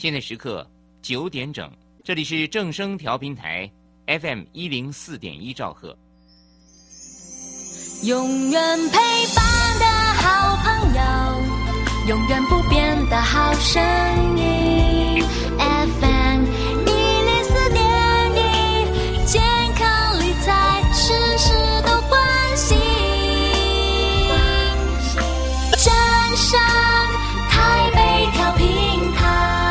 现在时刻9点整，这里是正声调频台 FM104.1兆赫。 永远陪伴的好朋友，永远不变的好声音 FM104.1，健康理财事事都关心，正声台北调频台。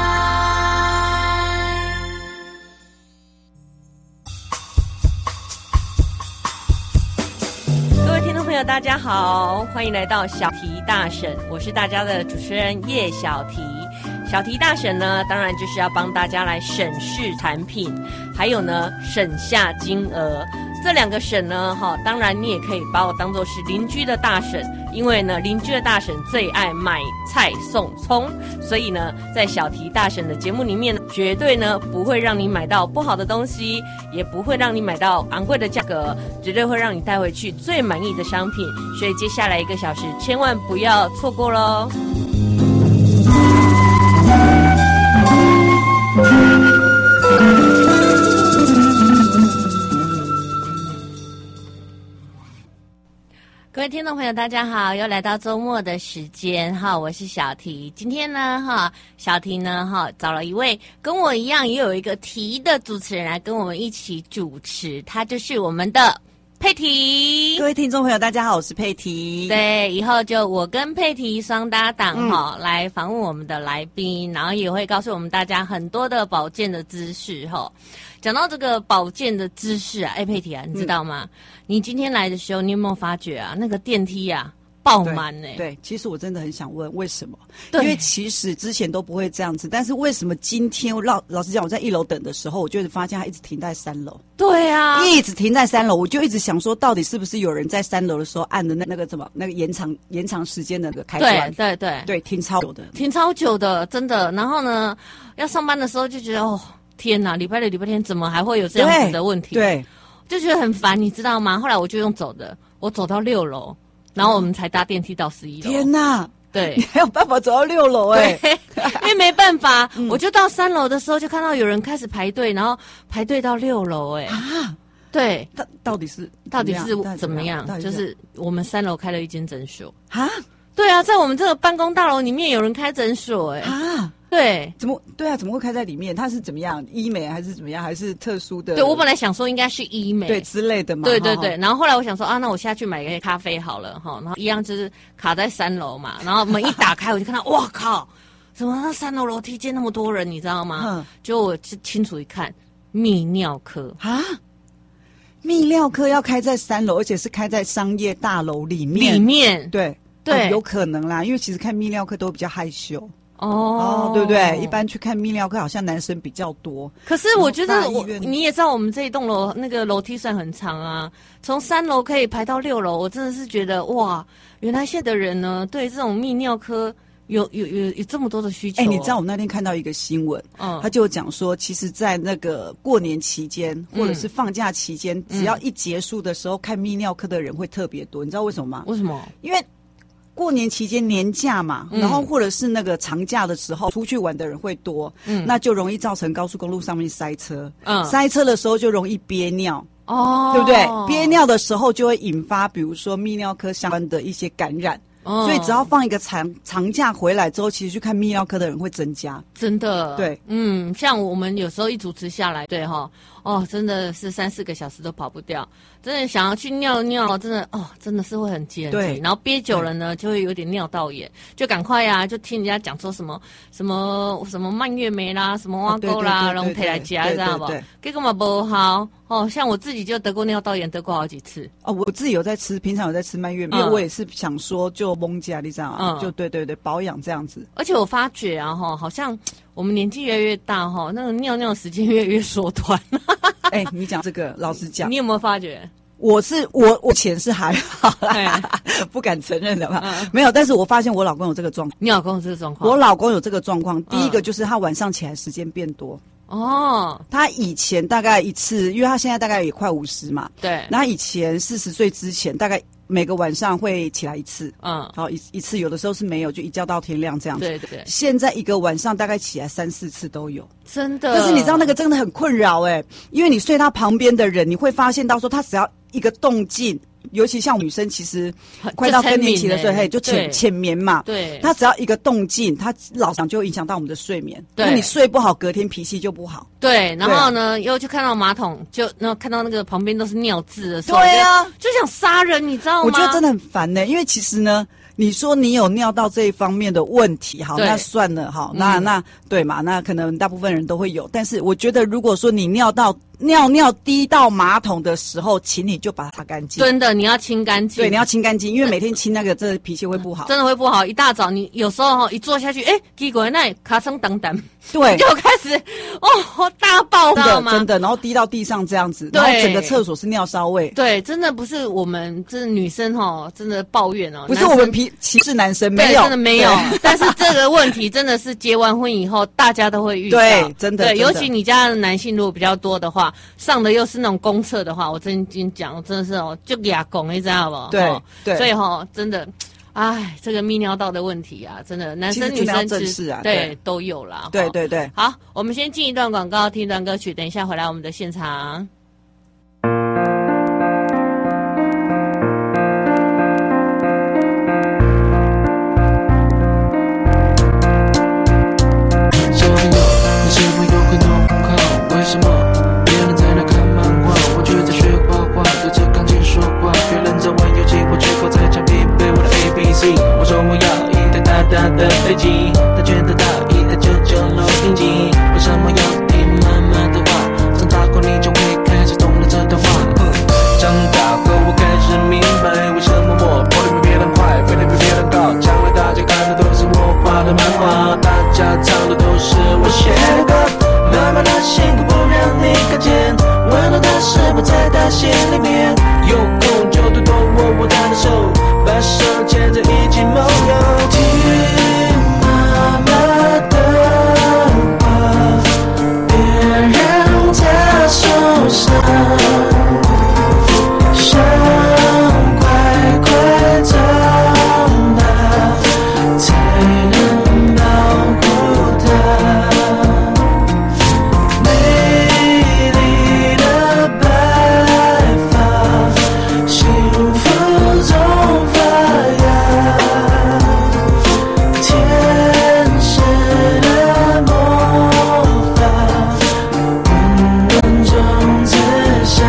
大家好，欢迎来到小题大审，我是大家的主持人叶小题。小题大审呢，当然就是要帮大家来审视产品，还有呢省下金额。这两个省呢，当然你也可以把我当作是邻居的大省，因为呢邻居的大省最爱买菜送葱，所以呢在小题大省的节目里面，绝对呢不会让你买到不好的东西，也不会让你买到昂贵的价格，绝对会让你带回去最满意的商品。所以接下来1个小时千万不要错过咯。各位听众朋友大家好，又来到周末的时间哈，我是小题。今天呢小题呢找了一位跟我一样也有一个题的主持人来跟我们一起主持，他就是我们的佩提。 各位听众朋友大家好，我是佩提。 对，以后就我跟佩提双搭档来访问我们的来宾，然后也会告诉我们大家很多的保健的知识讲到这个保健的知识啊，佩提啊，你知道吗？你今天来的时候，你有没有发觉啊，那个电梯啊爆满呢？ 对，其实我真的很想问为什么？因为其实之前都不会这样子，但是为什么今天老实讲，我在1楼等的时候，我就发现它一直停在3楼。 对啊， 一直停在3楼，我就一直想说，到底是不是有人在3楼的时候按的那个延长时间的那个开关？对，停超久的，真的。然后呢，要上班的时候就觉得天哪，礼拜六、礼拜天怎么还会有这样子的问题？ 对， 就觉得很烦，你知道吗？后来我就用走的，我走到6楼，然后我们才搭电梯到11楼。 天哪！ 对， 你还有办法走到6楼对，因为没办法，我就到3楼的时候就看到有人开始排队，然后排队到6楼对， 到底是怎么样？就是我们3楼开了一间诊所啊。 对啊，在我们这个办公大楼里面有人开诊所对， 怎么会开在里面？它是怎么样？医美还是怎么样？还是特殊的？ 对，我本来想说应该是医美对之类的嘛。 对，然后后来我想说那我下去买个咖啡好了然后一样就是卡在3楼嘛，然后门一打开我就看到哇靠，怎么那3楼楼梯间那么多人，你知道吗？就我清楚一看，泌尿科啊。 泌尿科要开在3楼，而且是开在商业大楼里面。对，有可能啦，因为其实看泌尿科都比较害羞对不对？一般去看泌尿科好像男生比较多。 可是我觉得你也知道我们这一栋楼那个楼梯算很长啊，从3楼可以排到6楼，我真的是觉得哇，原来现在的人呢对这种泌尿科有这么多的需求。 你知道我那天看到一个新闻，他就讲说，其实在那个过年期间或者是放假期间，只要一结束的时候，看泌尿科的人会特别多。你知道为什么吗？ 为什么？ 因为过年期间年假嘛，然后或者是那个长假的时候，出去玩的人会多，那就容易造成高速公路上面塞车，塞车的时候就容易憋尿，对不对？憋尿的时候就会引发，比如说泌尿科相关的一些感染。所以只要放一个长假回来之后，其实去看泌尿科的人会增加， 真的。 对， 像我们有时候一主持下来，对真的是3-4个小时都跑不掉，真的想要去尿尿，真的是会很急。对，然后憋久了呢，就会有点尿道炎，就赶快就听人家讲说什么蔓越莓啦，什么挖沟啦，然后提来加，知道不？结果嘛不好像我自己就得过尿道炎，得过好几次。 我自己有在吃，平常有在吃蔓越莓，因为我也是想说就蒙加，你知道吗？就对保养这样子。而且我发觉啊好像我们年纪越来越大那个尿尿时间越来越缩短。 你讲这个，老实讲， 你有没有发觉？ 我前是还好啦，不敢承认的嘛。没有，但是我发现我老公有这个状况。 你老公有这个状况？ 我老公有这个状况。第一个就是他晚上起来时间变多。他以前大概一次，因为他现在大概也快50嘛。 对。 那以前40岁之前大概每个晚上会起来一次，好一次，有的时候是没有，就一觉到天亮这样子。 对对。现在一个晚上大概起来3、4次都有， 真的。 但是你知道那个真的很困扰因为你睡他旁边的人，你会发现到说他只要一个动静。尤其像女生，其实快到更年期的时候，就浅眠嘛。对，她只要一个动静，她老想就会影响到我们的睡眠。对，因为你睡不好，隔天脾气就不好。 对，然后呢，又去看到马桶，看到那个旁边都是尿渍的时候， 对啊， 就想杀人，你知道吗？ 我觉得真的很烦因为其实呢，你说你有尿道这一方面的问题，好，那算了，好，那对嘛，那可能大部分人都会有，但是我觉得如果说你尿滴到马桶的时候，请你就把它擦干净。 真的，你要清干净。对， 你要清干净，因为每天清那个，这脾气会不好。 真的会不好。一大早你有时候一坐下去，结果那卡声等等， 对， 就开始大爆，知道吗？ 真的，然后滴到地上这样子，然后整个厕所是尿骚味。 对，真的不是我们这女生真的抱怨不是我们歧视男生，没有， 真的没有。但是这个问题真的是结完婚以后大家都会遇到。 对，真的。 对，尤其你家的男性如果比较多的话。上的又是那种公厕的话，我真心讲，真的是就哑拱，你知道不？ 对对， 所以真的，这个泌尿道的问题啊，真的男生女生对都有啦。 对对对， 好，我们先进一段广告，听一段歌曲，等一下回来我们的现场。 我说我要一台大大的飞机，他觉得大一台99楼顶级。为什么要听妈妈的话？长大后你就会开始懂了这段话。长大后我开始明白，为什么我跑得比别人快，飞得比别人高。将来大家看的都是我画的漫画，大家唱的都是我写的歌。妈妈的辛苦不让你看见，温暖的事不在她心里面。有空就多多握握她的手，把手牵着一起梦游。听妈妈的话，别让她受伤，想快快长大，才能保护她。美丽的白发，幸福中发芽，天使的魔法，温暖中自下。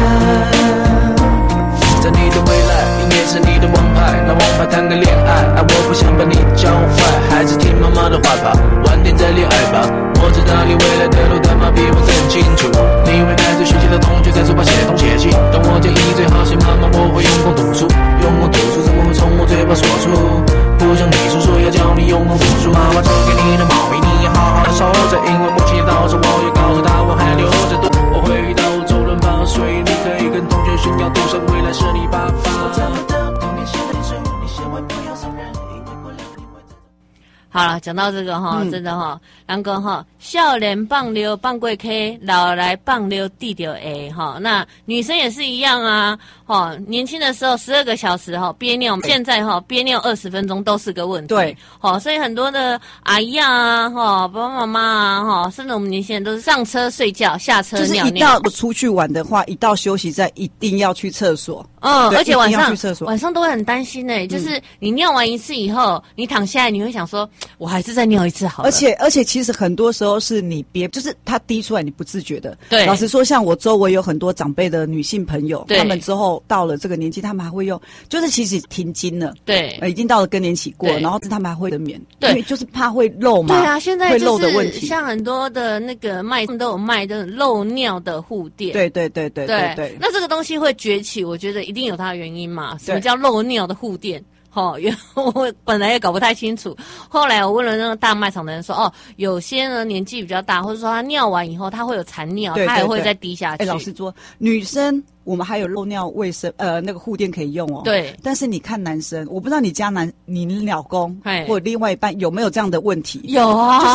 在你的未来，音乐是你的王牌，拿王牌谈个恋爱，我不想把你教坏，还是听妈妈的话吧，晚点再恋爱吧。我知道你未来的路他妈比我更清楚，你会带着学习的同学在书包写东写西。但我建议最好是妈妈，我会用功读书，用功读书怎么会从我嘴巴说出？不像你叔叔要教你用功读书。妈妈送给你的毛衣你要好好的收着，因为母亲节到时我也告诉她我还留着多。我会遇到周润发，所以你可以跟同学炫耀，赌神未来是你爸爸。我找不到童年现在的水，你千万不要伤人，因为过两年会。 好了，讲到这个真的人讲少年放溜放过 K， 老来放溜地掉 A 那女生也是一样啊年轻的时候12个小时憋尿，现在憋尿20分钟都是个问题。对所以很多的阿姨啊爸爸妈妈啊甚至我们年轻人都是上车睡觉，下车尿尿。 就是一到出去玩的话，一到休息站一定要去厕所。 而且晚上都会很担心就是你尿完一次以后，你躺下来你会想说，我还是再尿一次好了。 而且其实很多时候是你憋，就是它滴出来你不自觉的。 对， 老实说，像我周围有很多长辈的女性朋友，他们之后到了这个年纪，他们还会用，就是其实停经了， 对， 已经到了更年期过，然后他们还会分娩，对，因为就是怕会漏嘛。 对啊，现在会漏的问题， 像很多的那个他们都有卖的漏尿的护垫。 对。 那这个东西会崛起，我觉得一定有它的原因嘛。什么叫漏尿的护垫？我本来也搞不太清楚，后来我问了那个大卖场的人说，有些呢年纪比较大，或者说他尿完以后他会有残尿，他还会再滴下去。 老实说，女生我们还有漏尿卫生那个护垫可以用对。 但是你看男生，我不知道你家你老公或者另外一半有没有这样的问题？ 有啊， 就是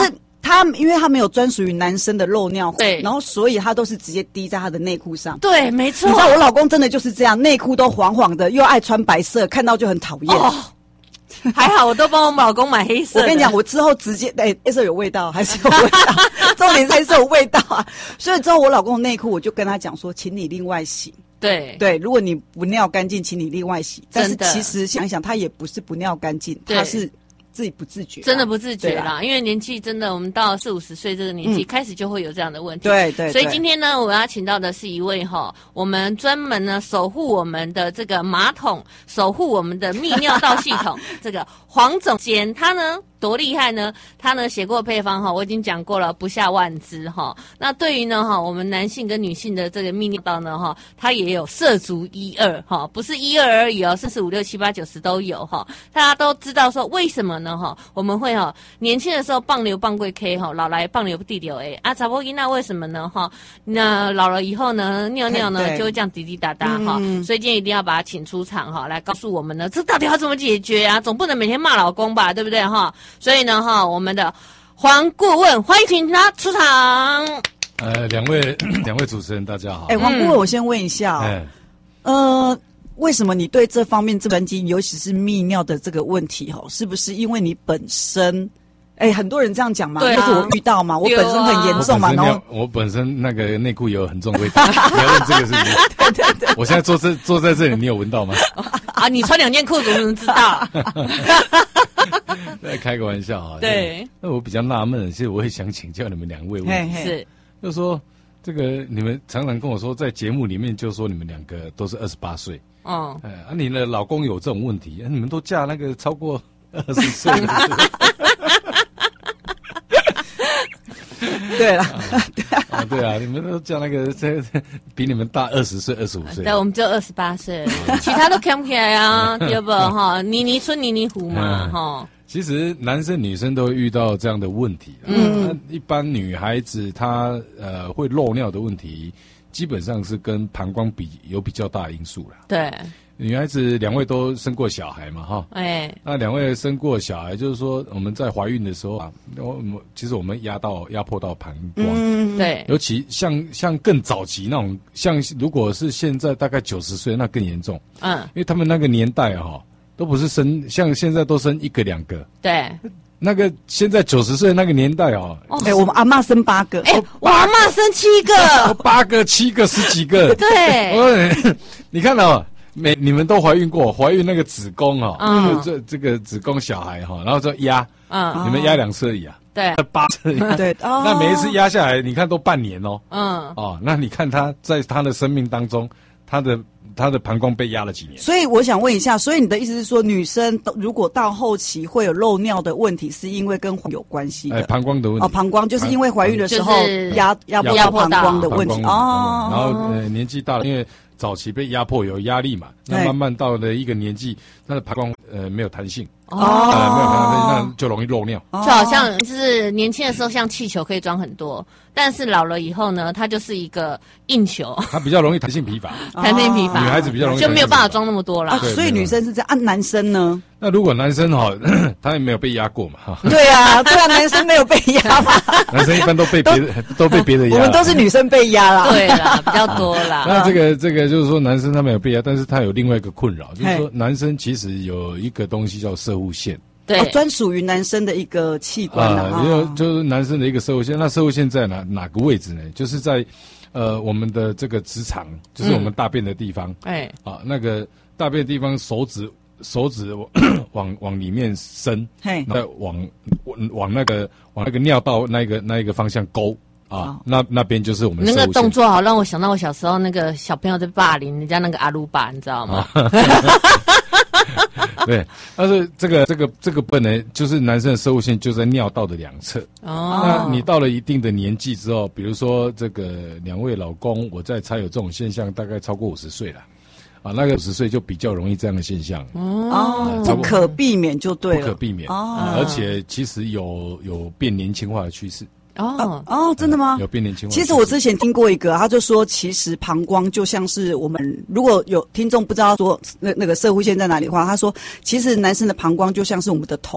因为他没有专属于男生的漏尿， 对， 然后所以他都是直接滴在他的内裤上。 对，没错。 你知道我老公真的就是这样，内裤都黄黄的，又爱穿白色，看到就很讨厌。 还好我都帮我老公买黑色的。 我跟你讲，我之后直接黑色有味道，还是有味道，重点还是有味道啊。所以之后我老公的内裤，我就跟他讲说，请你另外洗。对，如果你不尿干净，请你另外洗。但是其实想一想，他也不是不尿干净，他是自己不自觉， 真的不自觉啦。因为年纪真的，我们到40-50岁这个年纪，开始就会有这样的问题。 对。 所以今天呢，我要请到的是一位我们专门呢守护我们的这个马桶，守护我们的泌尿道系统，这个黄总监，他呢多厉害呢？他呢写过配方我已经讲过了，不下万支那对于呢我们男性跟女性的这个泌尿道呢它也有涉足1、2不是1、2而已甚至5、6、7、8、9、10都有大家都知道说为什么呢我们会年轻的时候棒流棒贵 K 老来棒流地流 A 查某囡仔为什么呢那老了以后呢尿尿呢就会这样滴滴答答所以今天一定要把他请出场来告诉我们呢这到底要怎么解决啊？总不能每天骂老公吧，对不对所以呢我们的黄顾问，欢迎请他出场。 两位主持人大家好。 黄顾问，我先问一下为什么你对这方面这么专精，尤其是泌尿的这个问题是不是因为你本身很多人这样讲嘛，就是我遇到嘛，我本身很严重嘛，然后我本身那个内裤有很重味道，你要问这个是不是？对，我现在坐在这里，你有闻到吗？ 你穿2件裤子，我怎么知道？ 在开个玩笑啊。 对。 那我比较纳闷的，其实我也想请教你们2位问题， 是， 就是说这个你们常常跟我说，在节目里面就说你们2个都是28岁，你的老公有这种问题，你们都嫁那个超过20岁的。 对了， 对啊，你们都叫那个比你们大20岁、25岁。 对，我们只有28岁，其他都看不起来啊，对不泥村泥湖嘛其实男生女生都会遇到这样的问题。一般女孩子她会漏尿的问题，基本上是跟膀胱有比较大的因素啦。 对。 女孩子2位都生过小孩嘛那2位生过小孩，就是说我们在怀孕的时候其实我们压迫到膀胱， 对， 尤其像更早期那种，像如果是现在大概90岁，那更严重，因为他们那个年代都不是像现在都生1个2个， 对。 那个现在90岁那个年代我们阿嬷生8个， 我阿嬷生7个 ，8个、7个、10几个， 对。 你看你们都怀孕过，怀孕那个子宫这个子宫小孩然后就压，你们压2次而已啊， 对 ，8次而已， 对， 那每一次压下来，你看都半年那你看他在他的生命当中，他的膀胱被压了几年？ 所以我想问一下，所以你的意思是说，女生如果到后期会有漏尿的问题，是因为跟有关系的？ 膀胱的问题膀胱就是因为怀孕的时候压迫膀胱的问题然后年纪大了，因为早期被压迫有压力嘛，那慢慢到了一个年纪，他的膀胱没有弹性没有弹性，那就容易漏尿。 就好像就是年轻的时候像气球可以装很多，但是老了以后呢，它就是一个硬球， 它比较容易弹性疲乏， 女孩子比较容易就没有办法装那么多了。 所以女生是这样男生呢？ 那如果男生他也没有被压过嘛对啊，男生没有被压嘛。 男生一般都被别的压， 我们都是女生被压啦。 对啦，比较多啦。 那这个就是说，男生他没有被压，但是他有另外一个困扰，就是说男生其实有一个东西叫射护腺， 对， 专属于男生的一个器官就是男生的一个射护腺。那射护腺在哪个位置呢？就是在我们的这个直肠，就是我们大便的地方。那个大便的地方，手指往里面伸，再往那个尿道那一个方向勾那边就是我们的射护腺。 那个动作好让我想到我小时候那个小朋友在霸凌人家那个阿鲁巴，你知道吗？ 对，但是这个本来就是男生的射护腺就在尿道的2侧。那你到了一定的年纪之后，比如说这个2位老公，我在猜有这种现象，大概超过50岁了。那个50岁就比较容易这样的现象。 不可避免就对了。 不可避免。而且其实有变年轻化的趋势。 真的吗？ 有变年轻化。 其实我之前听过一个，他就说，其实膀胱就像是我们，如果有听众不知道说那个射护腺在哪里的话，他说，其实男生的膀胱就像是我们的头。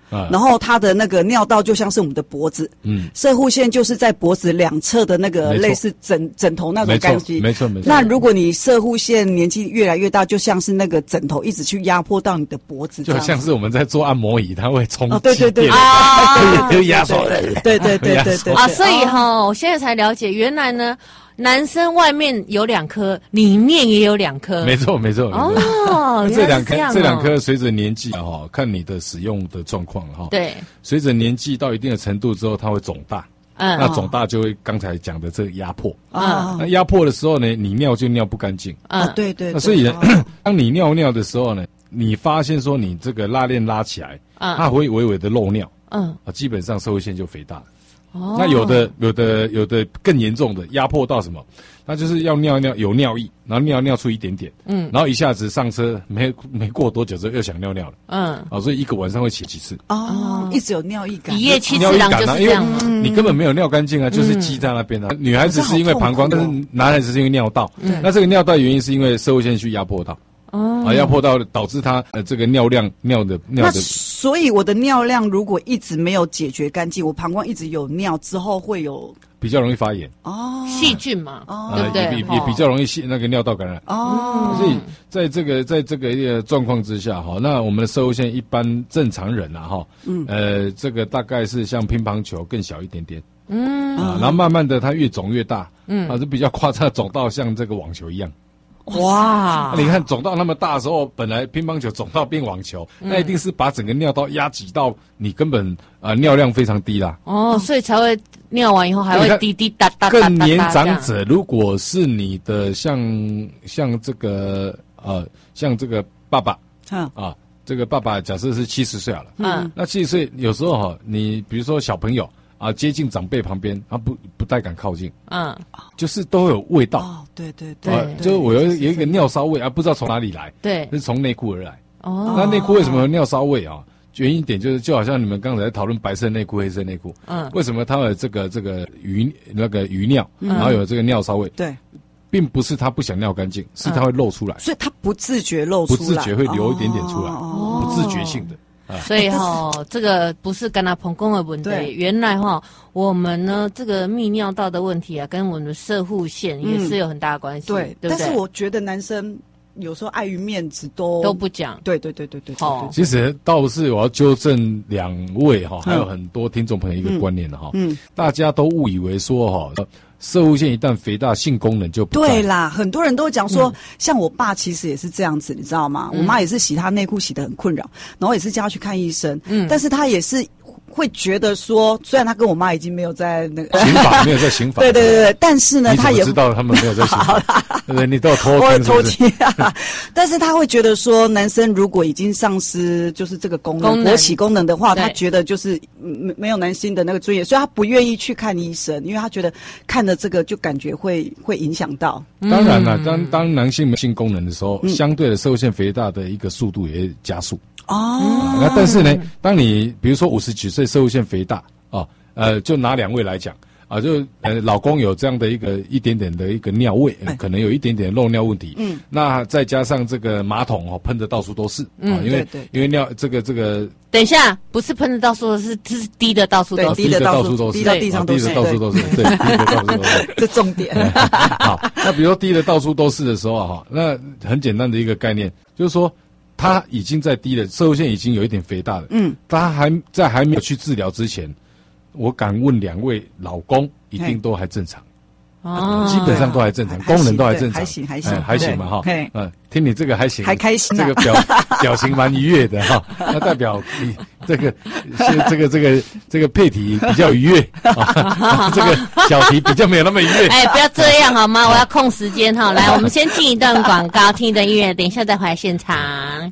然后它的那个尿道就像是我们的脖子，射护腺就是在脖子两侧的那个类似枕头那种感觉， 没错。 那如果你射护腺年纪越来越大，就像是那个枕头一直去压迫到你的脖子， 就像是我们在做按摩椅，它会冲对就压缩， 对啊，所以我现在才了解，原来呢。男生外面有2颗，里面也有2颗。 没错。 哦， 这两颗随着年纪看你的使用的状况对， 随着年纪到一定的程度之后，它会肿大。那肿大就会刚才讲的这个压迫。那压迫的时候呢，你尿就尿不干净。 对。 那所以呢，当你尿的时候呢，你发现说你这个拉链拉起来，它会微微的漏尿。基本上射护腺就肥大了。那有的更严重的压迫到什么？那就是要尿有尿意，然后尿出一点点，然后一下子上车没过多久之后又想尿了，所以一个晚上会起几次。 一直有尿意感， 一夜七次郎就是这样， 你根本没有尿干净啊，就是积在那边啊。女孩子是因为膀胱，但是男孩子是因为尿道。那这个尿道原因是因为射护腺去压迫到。压迫到导致他这个尿的。那所以我的尿量如果一直没有解决干净，我膀胱一直有尿之后会有比较容易发炎细菌嘛，对不对？ 也比较容易那个尿道感染所以在这个状况之下那我们的射护腺一般正常人这个大概是像乒乓球更小一点点然后慢慢的它越肿越大就比较夸张，肿到像这个网球一样。 哇！ 你看肿到那么大的时候，本来乒乓球肿到变网球，那一定是把整个尿道压挤到你根本尿量非常低啦。 所以才会尿完以后还会滴滴答答。 更年长者，如果是你的像这个像这个爸爸这个爸爸假设是70岁好了，那70岁有时候你比如说小朋友。接近长辈旁边，不太敢靠近，就是都有味道。 对， 就是我有一个尿骚味不知道从哪里来， 对， 是从内裤而来。那内裤为什么有尿骚味原因点就是就好像你们刚才在讨论白色内裤、黑色内裤，为什么它有这个余尿，然后有这个尿骚味？ 对， 并不是他不想尿干净，是他会漏出来， 所以他不自觉漏出来， 不自觉会流一点点出来，不自觉性的。 所以这个不是跟他膀胱的问题，原来我们呢这个泌尿道的问题跟我们的射护腺也是有很大的关系，对不对？ 但是我觉得男生有时候碍于面子都不讲，对。 其实倒是我要纠正2位还有很多听众朋友一个观念的大家都误以为说射护腺一旦肥大，性功能就不在。 对啦，很多人都讲说，像我爸其实也是这样子，你知道吗？我妈也是洗她内裤洗得很困扰，然后也是叫她去看医生，但是她也是会觉得说，虽然他跟我妈已经没有在那个刑法没有在刑法， 对，但是呢，他也知道他们没有在刑法，对不对？你都有偷听但是他会觉得说，男生如果已经丧失就是这个功能勃起功能的话，他觉得就是没有男性的那个尊严，所以他不愿意去看医生，因为他觉得看了这个就感觉会影响到。 当然了，当男性没性功能的时候，相对的射护腺肥大的一个速度也会加速。那但是呢，当你比如说50几岁射护腺肥大就拿2位来讲就老公有这样的一点点的一个尿味，可能有一点点漏尿问题，那再加上这个马桶喷的到处都是，因为尿这个。 等一下，不是喷的到处都是，是滴的到处都是， 滴的到处都是，滴到地上都是， 滴的到处都是，对，滴的到处都是， 这重点。 好，那比如说滴的到处都是的时候那很简单的一个概念就是说。他已经在低了，射护腺已经有一点肥大了。他还没有去治疗之前，我敢问2位老公一定都还正常。基本上都还正常，功能都还正常，还行嘛听你这个还行， 还开心， 这个表情蛮愉悦的那代表你这个配体比较愉悦这个小题比较没有那么愉悦。 不要这样好吗？我要控时间来，我们先进一段广告，听一段音乐，等一下再回来现场。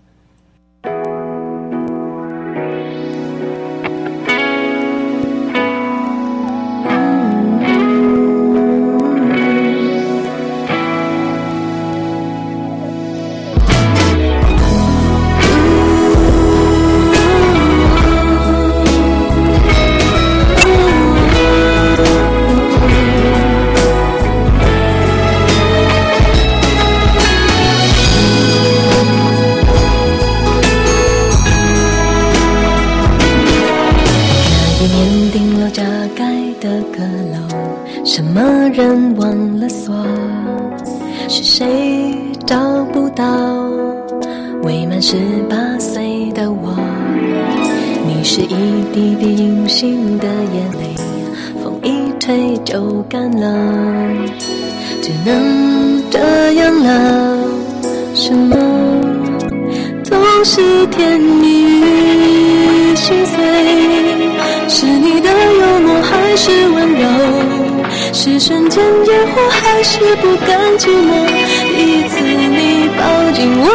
什么人忘了锁？是谁找不到未满18岁的我？你是一滴滴无心的眼泪，风一吹就干了，只能这样了。什么都是甜蜜与心碎，是你的幽默还是温柔？是瞬间烟火还是不甘寂寞？第一次你抱紧我，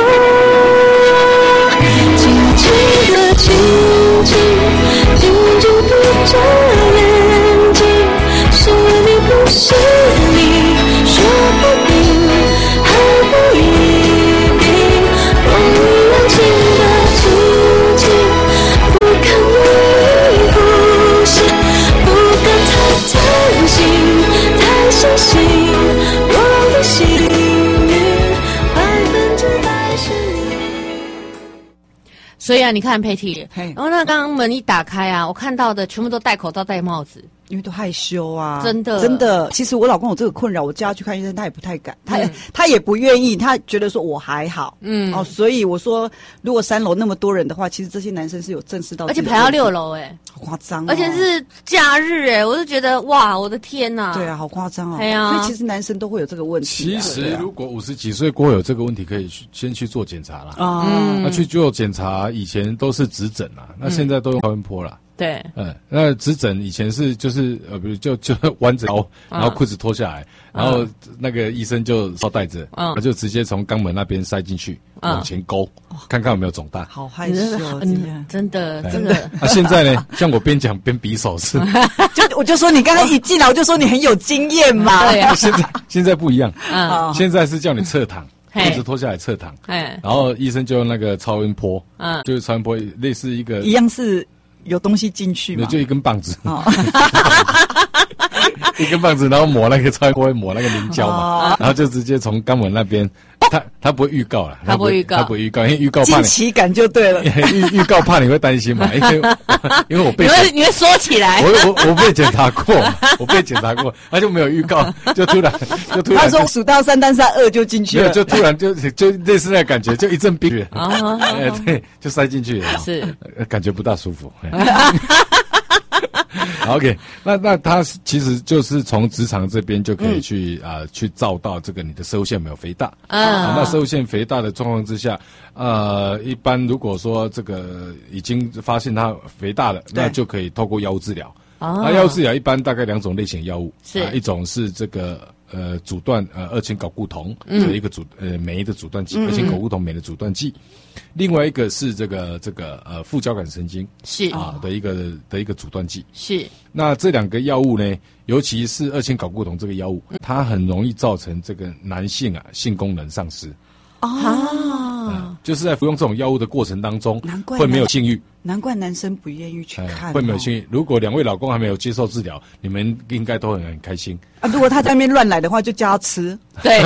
轻轻的亲亲，紧紧闭着眼睛，是你不是你，说不定还不一定。风一样轻的轻轻，不敢用力呼吸，不敢太贪心，太相信我的幸运100%是你。 所以啊，你看佩蒂，然后那刚刚门一打开啊，我看到的全部都戴口罩戴帽子。 因为都害羞啊， 真的真的。其实我老公有这个困扰，我叫他去看医生，他也不太敢，他也不愿意，他觉得说我还好，所以我说，如果3楼那么多人的话，其实这些男生是有正视到， 而且排到6楼， 好夸张， 而且是假日，我就觉得哇，我的天哪， 对啊，好夸张哦， 对啊， 所以其实男生都会有这个问题。 其实如果50几岁过后有这个问题，可以先去做检查啦。那去做检查，以前都是指诊啦，那现在都用超音波啦。 对， 那指诊以前是就是比如就弯着腰，然后裤子脱下来，然后那个医生就捎带着，他就直接从肛门那边塞进去，往前勾，看看有没有肿大。 好害羞， 真的这个。 现在呢，像我边讲边比手势， 我就说你刚刚一进来，我就说你很有经验嘛。 对啊， 现在不一样，现在是叫你侧躺。裤子脱下来侧躺，然后医生就用那个超音波，就是超音波类似一个一样是有东西进去嘛， 就一根棒子，一根棒子，然后抹那个超音波，抹那个凝胶嘛，然后就直接从肛门那边，他不会预告了，他不会预告，因为预告怕惊奇感就对了， 预告怕你会担心嘛，因为我被你会缩起来， 我被检查过，他就没有预告，就突然， 他说数到3单3 2就进去了， 就突然就类似那个感觉，就一阵冰雪，对，就塞进去了， 是感觉不大舒服。OK， 那他其实就是从直肠这边就可以去去照到这个你的攝護腺有没有肥大。那攝護腺肥大的状况之下，一般如果说这个已经发现它肥大了，那就可以透过药物治疗。那药物治疗一般大概2种类型药物，一种是这个阻断二氢睾固酮的一个酶的阻断剂，二氢睾固酮酶的阻断剂。另外一个是这个副交感神经是的一个阻断剂。 是。 那这2个药物呢，尤其是二氢睾固酮这个药物，它很容易造成这个男性性功能丧失。就是在服用这种药物的过程当中，会没有性欲。 难怪男生不愿意去看， 会没有性欲。如果2位老公还没有接受治疗，你们应该都很开心啊。如果他在那边乱来的话，就叫他吃。 对，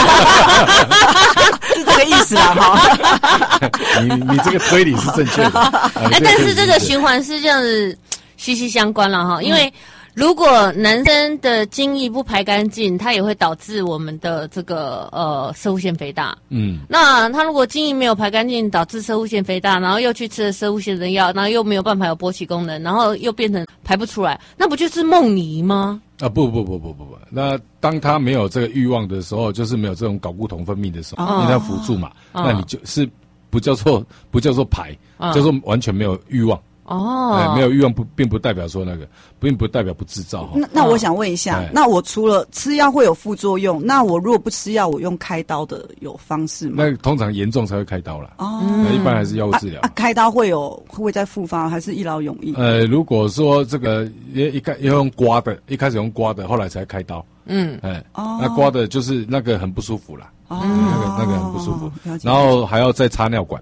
是这个意思啦哈。 你这个推理是正确的。 但是这个循环是这样子息息相关了哈，因为如果男生的精液不排干净，它也会导致我们的这个攝護腺肥大。那他如果精液没有排干净，导致攝護腺肥大，然后又去吃了攝護腺的药，然后又没有办法有勃起功能，然后又变成排不出来，那不就是梦遗吗？ 不，那当他没有这个欲望的时候，就是没有这种睾固酮分泌的时候，因为它辅助嘛，那你就是不叫做排，叫做完全没有欲望。没有欲望并不代表说那个，并不代表不制造。 那我想问一下，那我除了吃药会有副作用，那我如果不吃药，我用开刀的有方式吗？ 那通常严重才会开刀啦。一般还是药物治疗。 开刀会再复发，还是一劳永逸？ 如果说这个要用刮的，一开始用刮的，后来才开刀。那刮的就是那个很不舒服啦。那个很不舒服，然后还要再插尿管。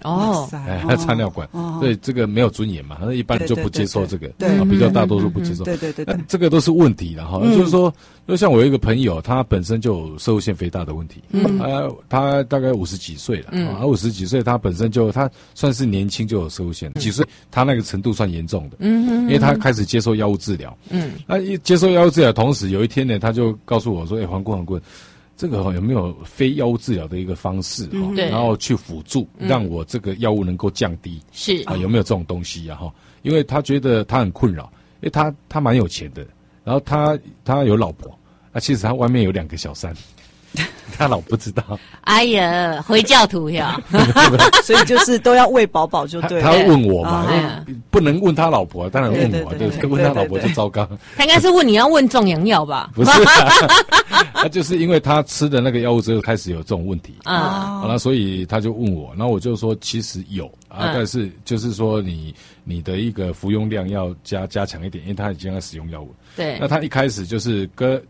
哦，插尿管，对，这个没有尊严嘛，那一般就不接受这个，比较大多数不接受。 对， 这个都是问题的哈，就是说，就像我有一个朋友，他本身就有攝護腺肥大的问题，他大概50几岁了，50几岁，他本身他算是年轻就有攝護腺，几岁他那个程度算严重的，因为他开始接受药物治疗，那一接受药物治疗，同时有一天呢，他就告诉我说，黄棍。这个有没有非药物治疗的一个方式然后去辅助，让我这个药物能够降低？是有没有这种东西啊？因为他觉得他很困扰，因为他蛮有钱的，然后他有老婆，其实他外面有2个小三。他老不知道， 哎呀，回教徒呀， 所以就是都要喂饱饱就对了。 他问我嘛，不能问他老婆，当然问我，对，问他老婆就糟糕。 他应该是问你要问壮阳药吧？ 不是，他就是因为他吃的那个药物之后开始有这种问题好了，所以他就问我，然后我就说其实有但是就是说你的一个服用量要加强一点，因为他已经在使用药物。对，那他一开始就是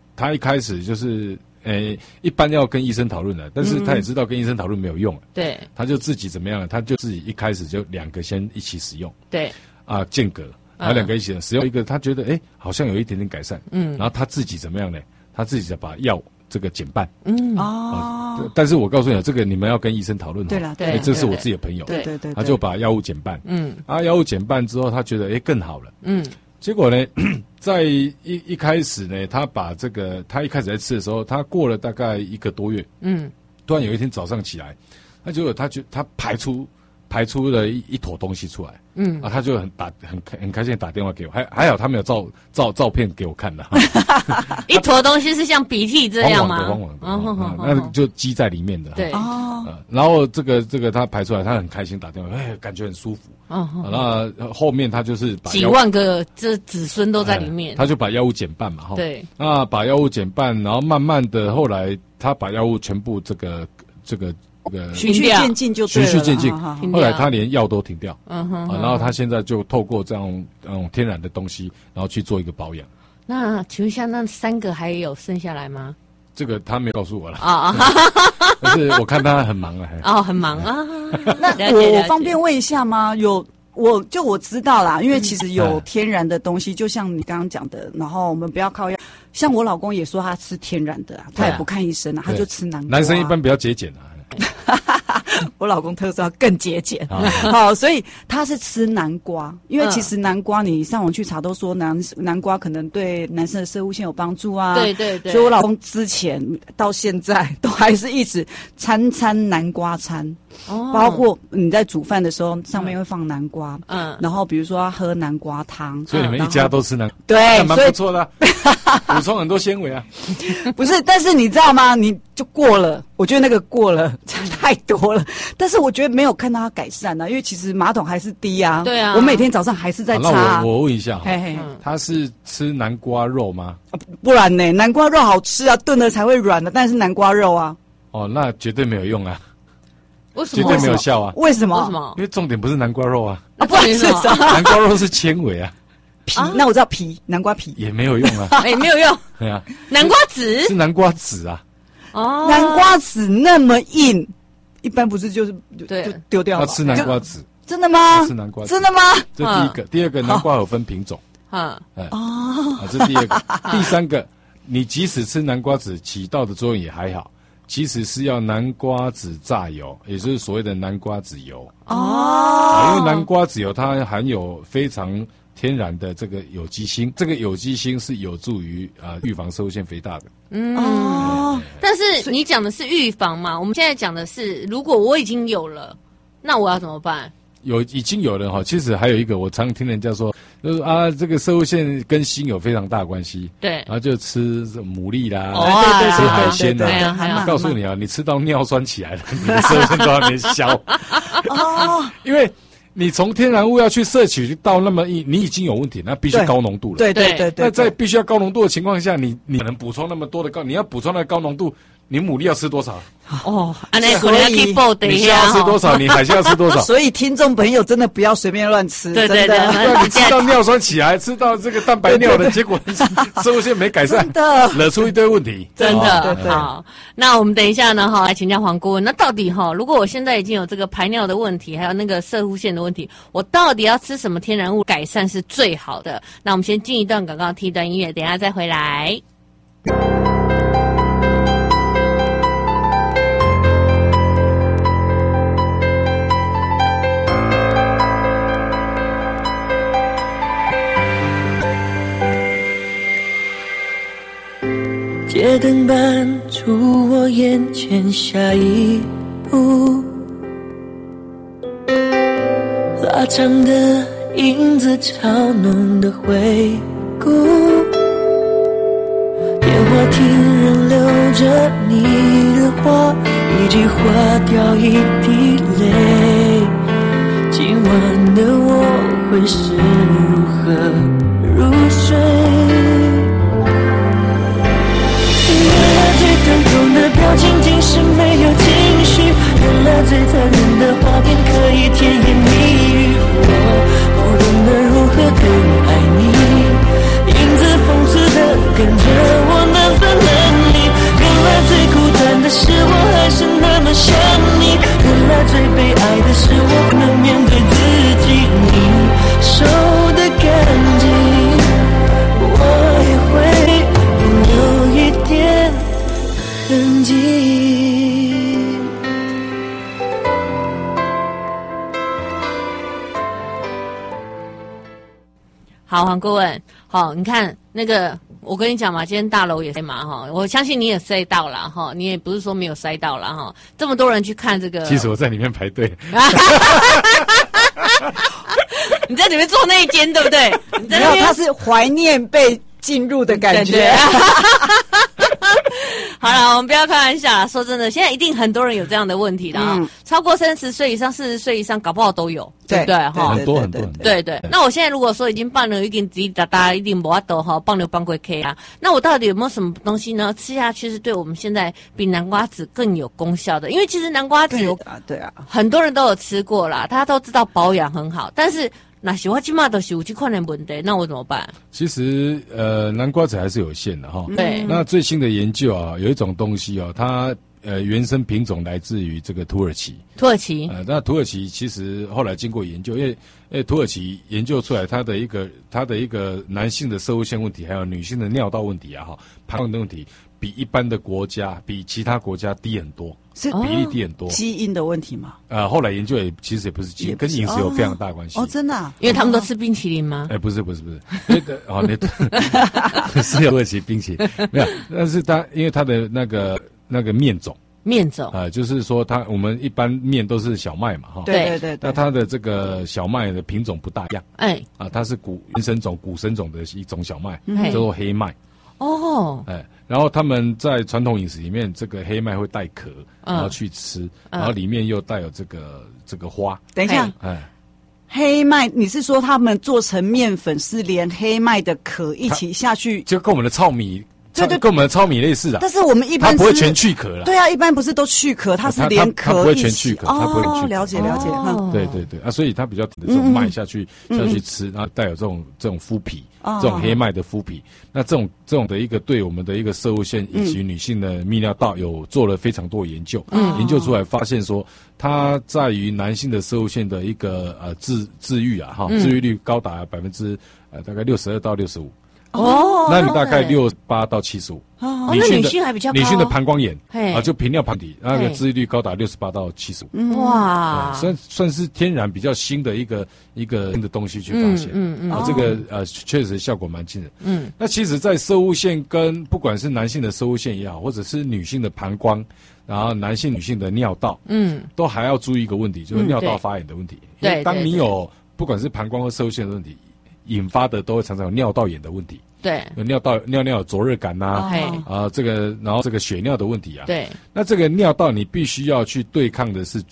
一般要跟医生讨论的，但是他也知道跟医生讨论没有用，对，他就自己怎么样了？他就自己一开始就2个先一起使用，对，间隔，然后2个一起使用一个，他觉得好像有一点点改善，然后他自己怎么样呢？他自己就把药这个减半，但是我告诉你，这个你们要跟医生讨论，对了，对，这是我自己的朋友，对，他就把药物减半，药物减半之后，他觉得更好了，结果呢，在一开始呢，他把这个，他一开始在吃的时候，他过了大概1个多月，突然有一天早上起来，结果他排出了一坨东西出来，他就很开心地打电话给我，还好他没有照片给我看的， 一坨东西是像鼻涕这样吗？ 黄黄的，那就积在里面的，对，然后这个他排出来，他很开心打电话，感觉很舒服，那后面他就是把几万个这子孙都在里面， 他就把药物减半嘛，对，那把药物减半，然后慢慢的后来他把药物全部这个循序渐进就对了， 循序渐进。后来他连药都停掉，然后他现在就透过这样天然的东西，然后去做一个保养。 那请问一下，那3个还有剩下来吗？ 这个他没有告诉我了但是我看他很忙很忙啊。 那我方便问一下吗？我知道啦，因为其实有天然的东西，就像你刚刚讲的，然后我们不要靠药。像我老公也说他吃天然的他也不看医生他就吃南瓜。 男生一般比较节俭我老公特色更节俭，好，所以他是吃南瓜，因为其实南瓜你上网去查都说南瓜可能对男生的攝護腺有帮助啊，对，所以我老公之前到现在都还是一直餐南瓜餐，包括你在煮饭的时候上面会放南瓜，然后比如说要喝南瓜汤， 所以你们一家都吃南瓜， 对， 蛮不错的补充很多纤维啊。 不是，但是你知道吗？你就过了，我觉得那个过了太多了。但是我觉得没有看到它改善因为其实马桶还是低啊。对啊，我每天早上还是在擦。 那我问一下他是吃南瓜肉吗？ 不然呢？南瓜肉好吃啊，炖了才会软的，但是南瓜肉啊。 那绝对没有用啊。 为什么？ 绝对没有效啊。 为什么？ 因为重点不是南瓜肉啊。 不然是什么？ 南瓜肉是纤维啊。 皮，那我知道皮，南瓜皮也没有用啊。 没有用。 对啊， 南瓜籽是南瓜籽啊。 南瓜籽那么硬，一般不是就丢掉吗？ 要吃南瓜籽。 真的吗？ 吃南瓜籽。 真的吗？ 这第一个，第二个，南瓜有分品种。这第二个，第三个，你即使吃南瓜籽起到的作用也还好，其实是要南瓜籽榨油，也就是所谓的南瓜籽油。因为南瓜籽油它含有非常天然的这个有机锌，这个有机锌是有助于预防攝護腺肥大的。 但是你讲的是预防嘛？我们现在讲的是，如果我已经有了，那我要怎么办？ 已经有了其实还有一个，我常听人家说，就是这个攝護腺跟锌有非常大的关系。对，然后就吃牡蛎啦，吃海鲜啦。告诉你你吃到尿酸起来了，你的攝護腺都还没消。因为你从天然物要去摄取到那么你已经有问题，那必须高浓度了。对。那在必须要高浓度的情况下，你可能补充那么多的你要补充那个高浓度， 你牡蛎要吃多少？ 哦，安内可能要去报的呀。 你虾要吃多少？你海鲜要吃多少？ 所以听众朋友真的不要随便乱吃， 对对对， 你吃到尿酸起来，吃到这个蛋白尿的结果，生物线没改善， 真的惹出一堆问题。 真的， 对。 好，那我们等一下呢，来请教黄顾问，那到底如果我现在已经有这个排尿的问题，还有那个射护腺的问题，我到底要吃什么天然物改善是最好的？那我们先进一段广告，听一段音乐，等一下再回来。 街灯伴出我眼前下一步，拉长的影子，嘲弄的回顾。电话亭仍留着你的话，一句话掉一滴泪。今晚的我会是如何入睡？疼痛的表情竟是没有情绪，原来最残忍的画面可以甜言蜜语。我不懂得如何更爱你，影子讽刺的跟着我难分难离。原来最孤单的是我还是那么想你，原来最悲哀的是我不能面对自己。你手的干净，我也会有一点痕迹。 好，黄顾问，你看那个，我跟你讲嘛，今天大楼也塞嘛，我相信你也塞到了哈，你也不是说没有塞到了哈，这么多人去看这个， 其实我在里面排队。 你在里面坐那一间对不对？ 没有，他是怀念被进入的感觉。 好了，我们不要开玩笑。说真的，现在一定很多人有这样的问题啦，超过30岁以上、40岁以上，搞不好都有，对不对？ 很多。 对。那我现在如果说已经放了，已经滴答答，一定没法度放流放过 K 啊。那我到底有没有什么东西呢？吃下去是对我们现在比南瓜子更有功效的？因为其实南瓜子对啊， 很多人都有吃过啦，大家都知道保养很好，但是。那喜欢起码都是有这款的问题，那我怎么办？ 其实南瓜子还是有限的哈。 对。 那最新的研究啊，有一种东西哦，它原生品种来自于这个土耳其。那土耳其其实后来经过研究，因为土耳其研究出来它的一个男性的射物腺问题，还有女性的尿道问题啊哈，膀胱的问题，比一般的国家，比其他国家低很多。 是比例低很多， 基因的问题吗？ 后来研究其实也不是基因，跟饮食有非常大关系。 真的啊？ 因为他们都吃冰淇淋吗？ 不是，你是土耳其冰淇淋没有？但是因为它的那个面种，就是说我们一般面都是小麦嘛，哈。 对。 那它的这个小麦的品种不大一样，它是原生种、古生种的一种小麦，叫做黑麦。然后他们在传统饮食里面，这个黑麦会带壳，然后去吃，然后里面又带有这个花。 等一下，黑麦，你是说他们做成面粉是连黑麦的壳一起下去？ 就跟我们的糙米。对，跟我们的糙米类似啊。 但是我们一般它不会全去壳了。 对啊，一般不是都去壳，它是连壳一起。 它不会全去壳，它不会全去壳。 了解。 对啊，所以它比较这种麦下去吃，然后带有这种麸皮，这种黑麦的麸皮。那这种的一个对我们的一个射物腺以及女性的泌尿道有做了非常多研究，研究出来发现说，它在于男性的射物腺的一个治愈啊哈，治愈率高达大概62%到65%。那你大概68%到75%。 那女性还比较高。 女性的膀胱炎就频尿旁体，那个治愈率高达68%到75%。 哇， 算是天然比较新的一个新的东西去发现。这个确实效果蛮惊人。那其实，在射物腺跟不管是男性的射物腺也好，或者是女性的膀胱，然后女性的尿道，都还要注意一个问题，就是尿道发炎的问题。因为当你有不管是膀胱或射物腺的问题，引发的都会常常有尿道炎的问题。 对， 有尿有灼热感呐，然后这个血尿的问题啊。 对， 那这个尿道你必须要去对抗的是菌，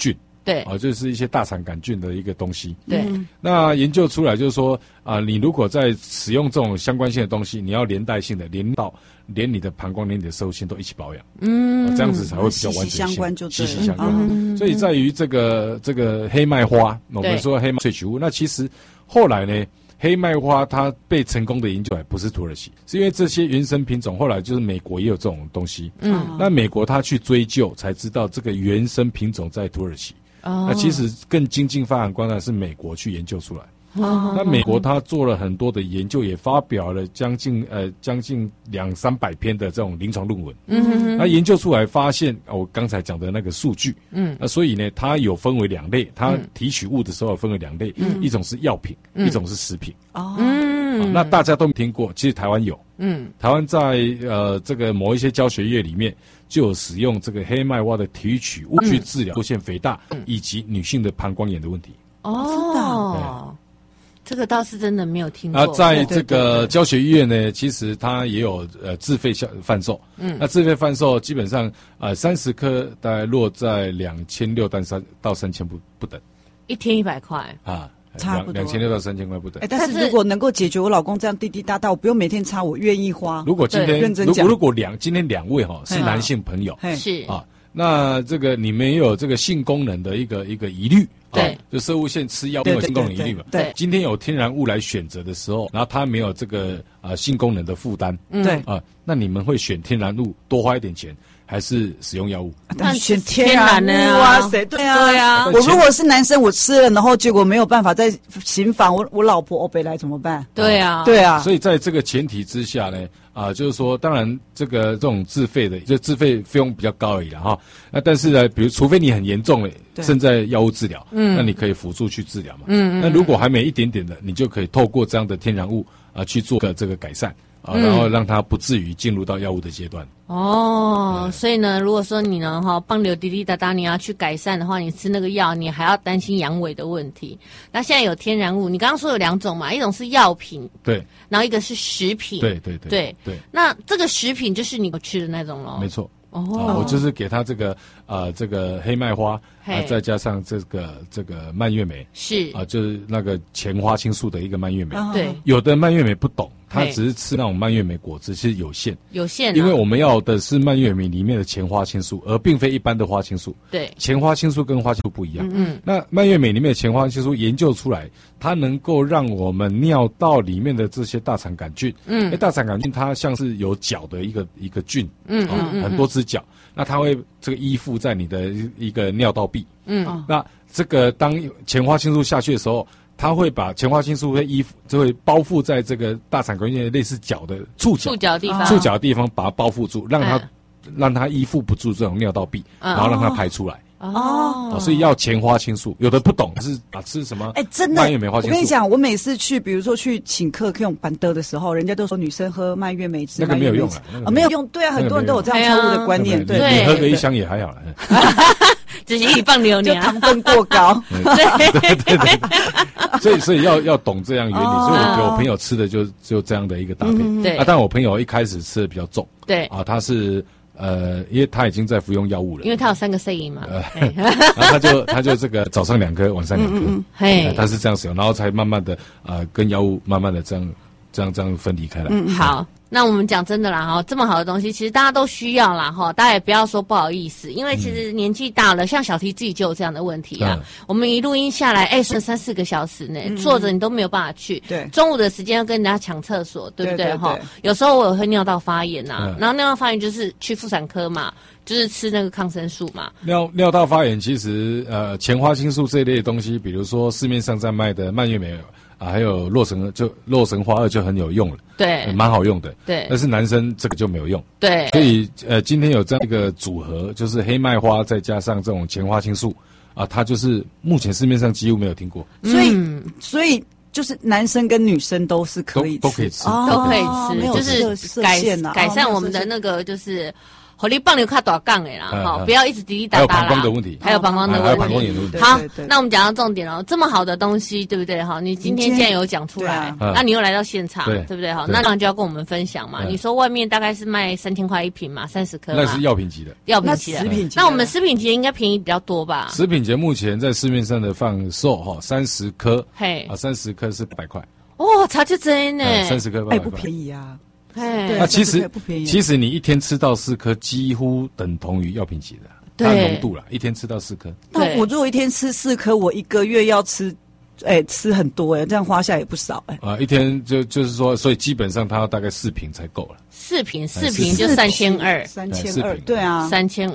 对， 就是一些大肠杆菌的一个东西。 对， 那研究出来就是说你如果在使用这种相关性的东西，你要连带性的连你的膀胱、连你的射线都一起保养，这样子才会比较完整性，息息相关。所以在于这个黑麦花，我们说黑麦萃取物，那其实后来呢，黑麦花它被成功的研究还不是土耳其，是因为这些原生品种后来就是美国也有这种东西，那美国它去追究才知道这个原生品种在土耳其，那其实更精进发扬光大是美国去研究出来。那美国他做了很多的研究，也发表了将近200-300篇的这种临床论文。那研究出来发现，我刚才讲的那个数据，那所以呢，它有分为2类，它提取物的时候分为2类，一种是药品，一种是食品。那大家都没听过，其实台湾有。台湾在这个某一些教学业里面就有使用这个黑麦蛙的提取物去治疗乳腺肥大以及女性的膀胱炎的问题。 真的。这个倒是真的没有听过。 在这个教学医院呢，其实它也有自费贩售。那自费贩售基本上30颗大概落在2600到3000不等。 一天100块差不多 2600到3000块不等。 但是如果能够解决我老公这样滴滴答答，我不用每天擦，我愿意花。 如果今天如果今天2位是男性朋友， 是那这个你们有这个性功能的一个疑虑。 对， 就射物线吃药没有性功能疑虑嘛？ 对， 今天有天然物来选择的时候，然后它没有这个性功能的负担， 对那你们会选天然物多花一点钱，还是使用药物？ 但选天然的啊！对啊！我如果是男生，我吃了，然后结果没有办法再行房，我老婆北来怎么办？ 对啊， 对啊。 所以在这个前提之下呢，就是说，当然这种自费的，就自费费用比较高而已了哈。那但是呢，比如除非你很严重了，正在药物治疗，那你可以辅助去治疗嘛。那如果还没一点点的，你就可以透过这样的天然物去做这个改善。然后让它不至于进入到药物的阶段。 所以呢，如果说你呢帮流滴滴答答，你要去改善的话，你吃那个药，你还要担心阳痿的问题。那现在有天然物，你刚刚说有2种嘛，一种是药品， 对， 然后一个是食品， 对。 那这个食品就是你吃的那种咯？ 没错。我就是给他这个黑麦花再加上这个蔓越莓， 是就是那个前花青素的一个蔓越莓。 对， 有的蔓越莓不懂，他只是吃那种蔓越莓果汁，其实有限，因为我们要的是蔓越莓里面的前花青素，而并非一般的花青素。 对， 前花青素跟花青素不一样。那蔓越莓里面的前花青素研究出来，它能够让我们尿道里面的这些大肠杆菌，大肠杆菌它像是有角的一个菌，很多只角，那它会这个依附在你的一个尿道壁。那这个当前花青素下去的时候，它会把前花青素就会包覆在这个大肠杆菌类似角的触角的地方，把它包覆住，让它依附不住这种尿道壁，然后让它排出来。所以要前花青素，有的不懂是吃什么？ 真的， 蔓越莓花青素。 我跟你讲，我每次去，比如说去请客用板德的时候，人家都说女生喝蔓越莓汁， 那个没有用没有用。对啊，很多人都有这样错误的观念。 对，你喝个1箱也还好了。 只是一放流就糖分过高。 对，所以要懂这样原理。所以我给我朋友吃的就这样的一个搭配。 对， 但我朋友一开始吃的比较重。 对他是。因为他已经在服用药物了， 因为他有3个摄嘛， 然后他就这个早上2颗，晚上2颗，他是这样使用，然后才慢慢的跟药物慢慢的这样分离开来。 好，那我们讲真的啦这么好的东西，其实大家都需要啦大家也不要说不好意思，因为其实年纪大了，像小提自己就有这样的问题啊。我们一录音下来，是3-4个小时呢，坐着你都没有办法去。对，中午的时间要跟人家抢厕所，对不对有时候我也会尿道发炎然后尿道发炎就是去妇产科嘛，就是吃那个抗生素嘛。 尿道发炎其实前花青素这一类的东西，比如说市面上在卖的蔓越莓还有洛神花2就很有用了， 对，蛮好用的， 对。 但是男生这个就没有用， 对。 所以今天有这样一个组合，就是黑麦花再加上这种前花青素它就是目前市面上几乎没有听过， 所以就是男生跟女生都是可以都可以吃， 都可以吃，就是改善我们的那个就是火力棒流卡大杠的啦，不要一直滴滴答答啦。 还有膀胱的问题， 还有膀胱的问题， 还有膀胱炎的问题。 好，那我们讲到重点了，这么好的东西，对不对？哈，你今天既然有讲出来，那你又来到现场，对不对？哈，那当然就要跟我们分享嘛。你说外面大概是卖3000块一瓶嘛，30颗， 那是药品级的， 药品级的。那我们食品级应该便宜比较多吧？ 食品级目前在市面上的贩售哈，30颗，嘿，30颗是100块。 哦，差就真呢 ，30颗哎，不便宜啊。 哎， 那其实你一天吃到4颗，几乎等同于药品级的，它浓度啦，一天吃到4颗。 那我如果一天吃4颗，我1个月要吃很多这样花下也不少一天就是说，所以基本上它要大概4瓶才够了。 4瓶就3200， 对啊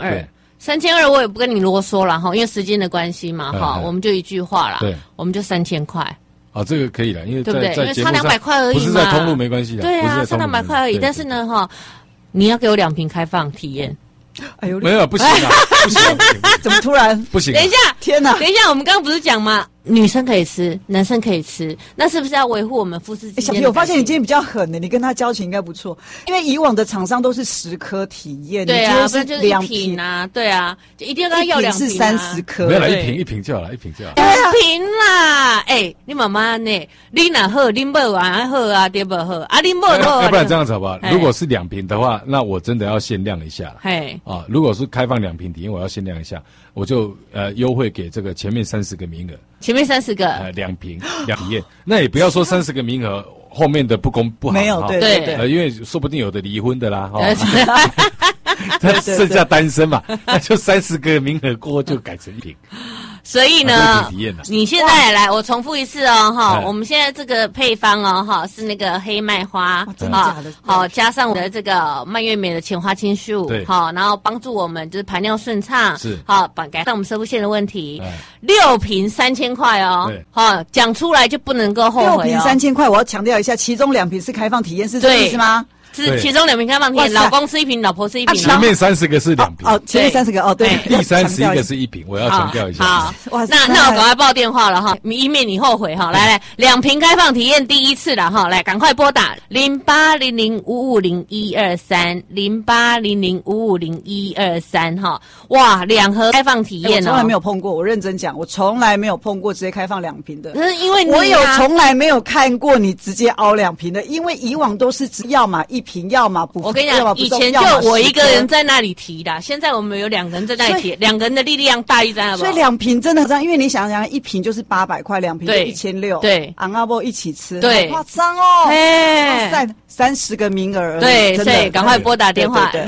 ，3200，我也不跟你啰嗦了哈，因为时间的关系嘛哈，我们就一句话啦， 对， 我们就3000块。 这个可以了，因为对不对？因为差200块而已嘛， 不是在通路没关系的。 对啊，差200块而已。但是呢，哈，你要给我2瓶开放体验。 哎呦， 没有，不行啊，不行， 怎么突然不行？ 等一下， 天哪！ 等一下，我们刚刚不是讲吗？女生可以吃，男生可以吃，那是不是要维护我们夫妻之间的感情？ 小皮，我发现你今天比较狠的，你跟他交情应该不错，因为以往的厂商都是10颗体验， 对啊， 不然就是2瓶啊，对啊，就一定要跟他要2瓶， 是30颗， 没有啦，一瓶就好了，1瓶就好了 ，2瓶啦，你妈妈呢？你哪好，你不玩好啊，对不好啊，你不好， 要不然这样子好不好？如果是2瓶的话，那我真的要限量一下了，如果是开放2瓶体验，我要限量一下，我就优惠给这个前面30个名额。 前面30个 2瓶体验，那也不要说30个名额，后面的不好， 没有对， 因为说不定有的离婚的啦，他剩下单身嘛，那就30个名额过后就改成1瓶。 所以呢，你现在来，我重复一次哦，哈，我们现在这个配方哦，哈，是那个黑麦花，好，加上我的这个蔓越莓的前花青素，好，然后帮助我们就是排尿顺畅， 是， 好，改善我们射护腺的问题。6瓶3000块哦，好，讲出来就不能够后悔哦。6 瓶3000块，我要强调一下，其中2瓶是开放体验，是这意思吗？ 是其中2瓶开放体验，老公吃1瓶，老婆吃1瓶。 前面30个是2瓶， 前面30个对， 第31个是1瓶，我要强调一下。 好，那我赶快报电话了哈，以免你后悔哈。来，2瓶开放体验第一次了哈，来赶快拨打0800550123，0800550123哈。哇，2盒开放体验我从来没有碰过，我认真讲，我从来没有碰过直接开放2瓶的。 因为我有从来没有看过你直接熬2瓶的，因为以往都是要么1瓶，要么不。 我跟你讲，以前就我一个人在那里提的，现在我们有2个人在那里提，2个人的力量大一张，好不好？ 所以2瓶真的这样，因为你想想，1瓶就是800块，2瓶就1600， 对， 昂阿波一起吃， 对， 夸张哦，哇塞，30个名额， 对，所以赶快拨打电话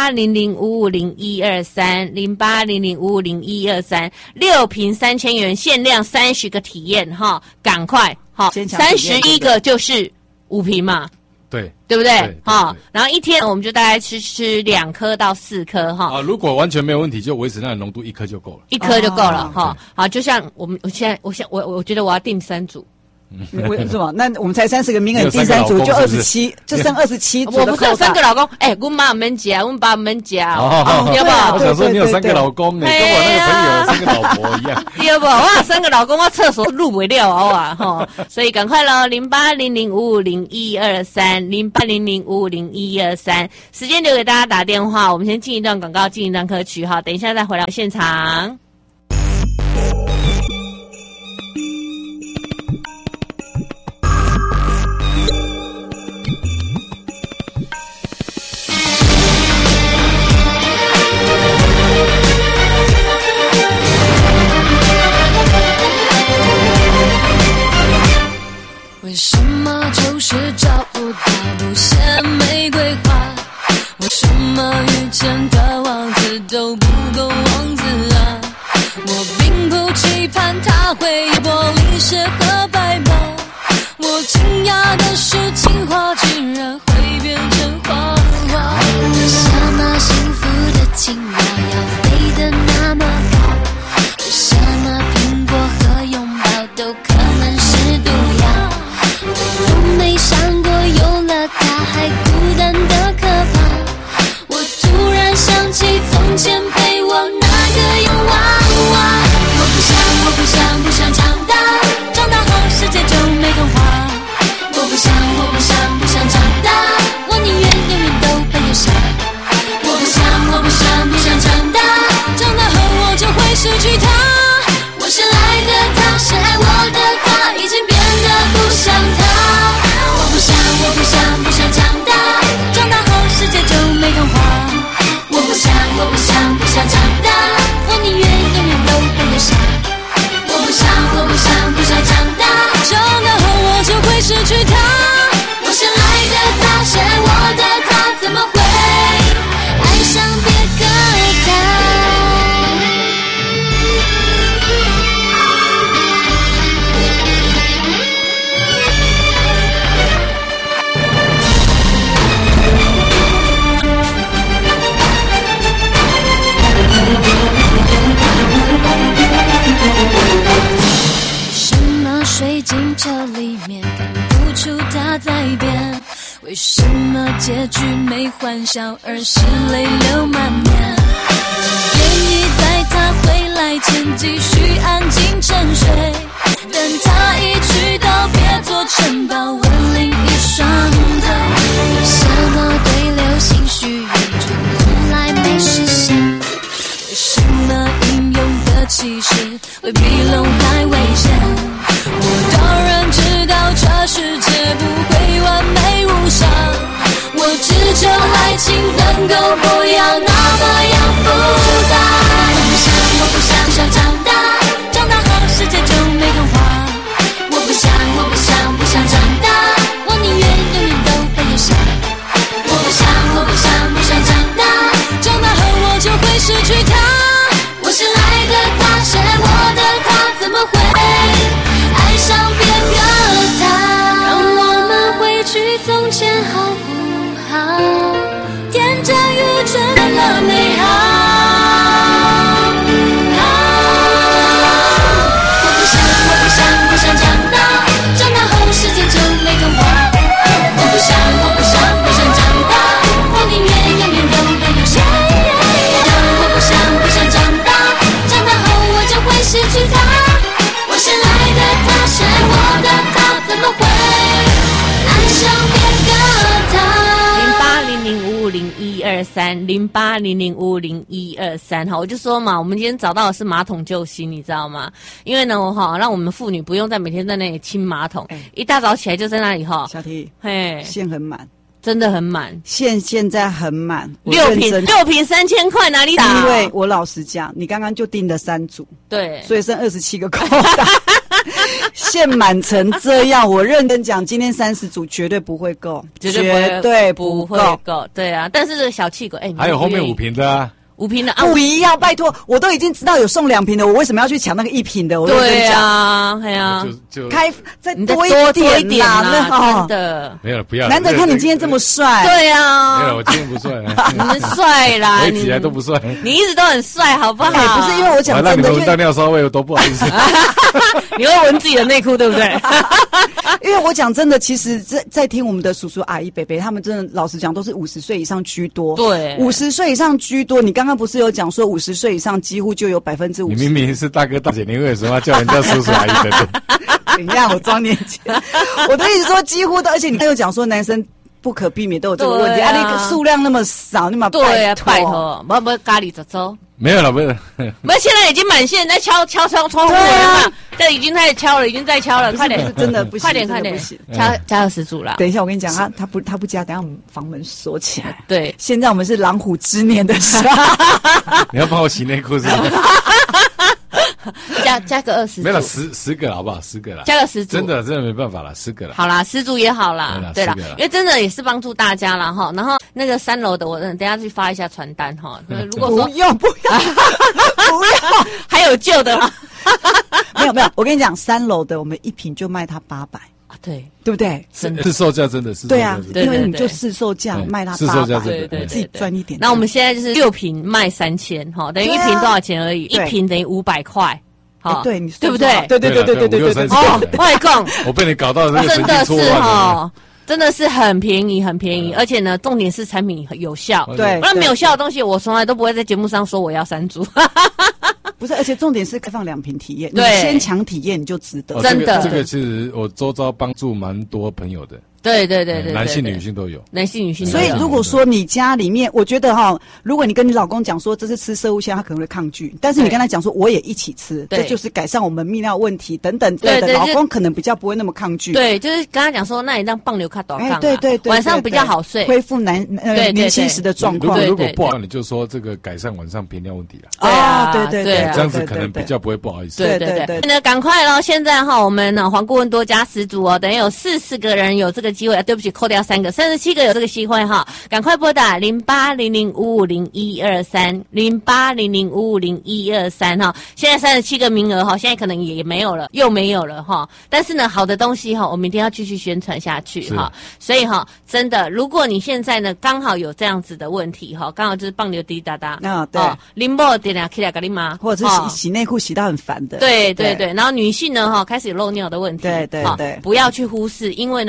0800550123，0800550123，6瓶3000元，限量30个体验哈，赶快好，31个就是5瓶嘛。 对不对？哈，然后一天我们就大概吃2颗到4颗哈。 如果完全没有问题，就维持那个浓度，1颗就够了 ，1颗就够了哈。好，就像我觉得我要订3组。 为什么？那我们才30个名额，第3组就27，就剩27组。 我不是有3个老公，我妈没夹，我爸没夹，对吧？ 我想说你有3个老公，你跟我那个朋友有3个老婆一样， 对不？我有3个老公，我厕所入不了啊，哈！所以赶快咯，0800550123，0800550123，时间留给大家打电话。我们先进一段广告，进一段歌曲哈，等一下再回到现场。 为什么就是找不到不写玫瑰花？为什么遇见的王子都不够王子啊？我并不期盼他会有玻璃鞋和白马，我惊讶的是情话竟然会变成花花。为什么幸福的青蛙要飞得那么高？为什么苹果和拥抱都可能是毒药？从没想过有了他还孤单的可怕，我突然想起从前陪我那个洋娃娃。我不想长大，长大后世界就没童话。我不想长大。 结局没欢笑，而是泪流满面。愿意在他回来前继续安静沉睡，等他一去到别座城堡吻另一双腿。为什么对流星许愿却从来没实现？为什么英勇的骑士会比龙还危险？我当然知道这世界不会完美无伤，我只求爱情能够不要那么样复杂。我不想长大，长大后世界就没童话。我不想长大，我宁愿永远都被留下。我不想长大，长大后我就会失去他。我深爱的他，深爱我的他，怎么会爱上别个他？让我们回去从前好不好？天真愚蠢了美好。我不想长大，长大后世界就没童话。我不想长大，我宁愿永远都被留下。我不想长大，长大后我就会失去他。我深爱的他，深爱我的他，怎么会爱上别个他？0800550123，0800550123，好，我就说嘛，我们今天找到的是马桶救星，你知道吗？因为呢，让我们妇女不用再每天在那里清马桶，一大早起来就在那里小T， 嘿， 线很满。 真的很满， 现在很满 ，6瓶3000块哪里打？ 因为我老实讲，你刚刚就订了3组， 对， 所以剩27个口袋，现满成这样，我认真讲，今天30组绝对不会够， 绝对不会够，对啊，但是这个小气鬼， 还有后面5瓶的啊。 5瓶的不一样，拜托，我都已经知道有送2瓶的，我为什么要去抢那个1瓶的？我对啊，对啊， 就开再多一点啦，真的没有了，不要了。 难得看你今天这么帅， 对啊， 没有，我今天不帅， 你们帅啦， 我一直以来都不帅， 你一直都很帅，好不好？ 不是因为我讲真的， 让你们闻到尿骚味，我多不好意思。 你会闻自己的内裤，对不对？ 因为我讲真的，其实在听我们的叔叔阿姨伯伯，他们真的老实讲都是50岁以上居多。 对 ，50岁以上居多。你刚刚不是有讲说50岁以上几乎就有50%？ 你明明是大哥大姐，你为什么要叫人家叔叔阿姨伯伯？ 等一下，我装年轻。我的意思说几乎都，而且你还有讲说男生不可避免都有这个问题，你数量那么少，你嘛拜托，不咖喱走。 没有了，不是。 现在已经满线在敲窗户了嘛？这已经开始敲了，已经在敲了，快点， 真的不行， 快点，加20组啦。 等一下，我跟你讲，他不加，等一下我们房门锁起来。 对， 现在我们是狼虎之年的时候。 你要帮我洗内裤是吧？ 加个20组， 没了10个好不好？10个啦， 加个10组， 真的没办法了，10个了。 好啦，10组也好啦，对啦，因为真的也是帮助大家啦哈。然后那个3楼的，我等一下去发一下传单哈。如果说不要， 还有旧的吗？ 没有，我跟你讲，3楼的我们1瓶就卖它800啊，对不对？ 市售价真的是对啊，因为你就市售价卖它800， 对， 自己赚一点。 那我们现在就是6瓶卖3000，哈，等于1瓶多少钱而已？1瓶等于500块。好， 对， 对不对？ 对。 哦，外供， 我被你搞到这个真的是哈，真的是很便宜，而且呢，重点是产品有效。 对， 不然没有效的东西，我从来都不会在节目上说我要3组。 不是，而且重点是开放2瓶体验，你先抢体验你就值得。 真的， 这个其实我周遭帮助蛮多朋友的。 对， 男性女性都有， 男性女性都有。所以如果说你家里面，我觉得如果你跟你老公讲说这是吃生物线，他可能会抗拒。但是你跟他讲说我也一起吃，这就是改善我们泌尿问题等等的，老公可能比较不会那么抗拒。 对，就是跟他讲说，那你让棒流卡多杠， 对， 晚上比较好睡， 恢复年轻时的状况。 如果不好，你就说这个改善晚上频尿问题了。 对， 这样子可能比较不会不好意思。 对。那赶快咯，现在我们黄顾问多加10组哦，等于有40个人有这个机会。对不起，扣掉3个，37个有这个机会哈，赶快拨打0800550123，0800550123哈。现在37个名额哈，现在可能也没有了，又没有了哈。但是呢，好的东西哈，我们一定要继续宣传下去哈。所以真的，如果你现在呢刚好有这样子的问题哈，刚好就是棒流滴答答对， 淋波点起来给你妈， 或者是洗内裤洗到很烦的， 对。然后女性呢开始有漏尿的问题， 对， 不要去忽视，因为呢会越